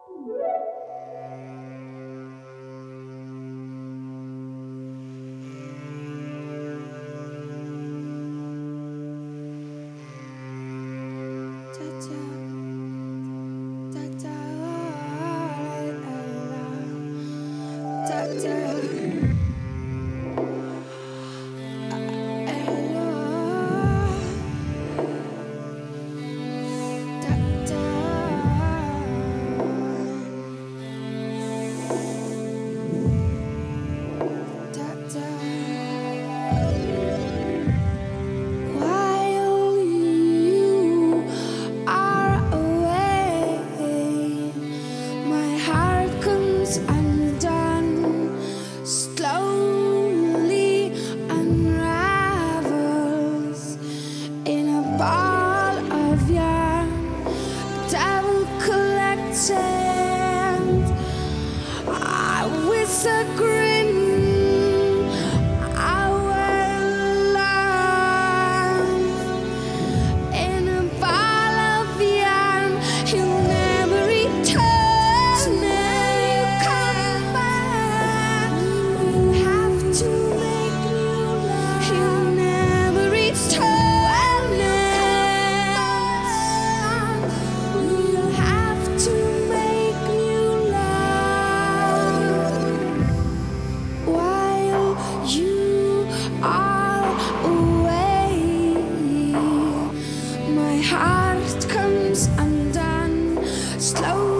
While you are away, my heart comes undone, slowly unravels in a ball of yarn. Devil collects and I with a grin. I will laugh in a ball of yarn. He'll never return. Never you come back. We'll have to make new love. He'll never return. We'll have to make new love. While you are away, my heart comes undone, slowly